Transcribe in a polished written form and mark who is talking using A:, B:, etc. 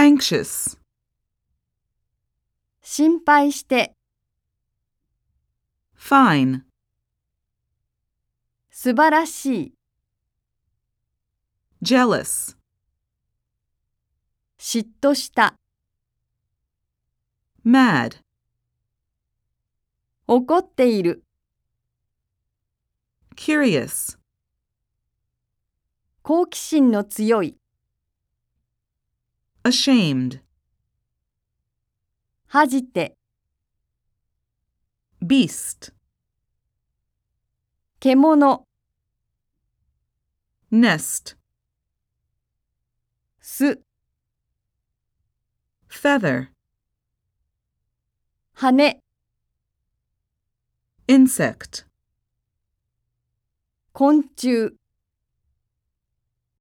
A: anxious,
B: 心配して、
A: fine,
B: 素晴らしい、
A: jealous,
B: 嫉妬した、
A: mad,
B: 怒っている、
A: curious,
B: 好奇心の強い、
A: ashamed,
B: 恥じて、
A: beast,
B: 獣、
A: nest,
B: 巣、
A: feather,
B: 羽、
A: insect.
B: 昆虫。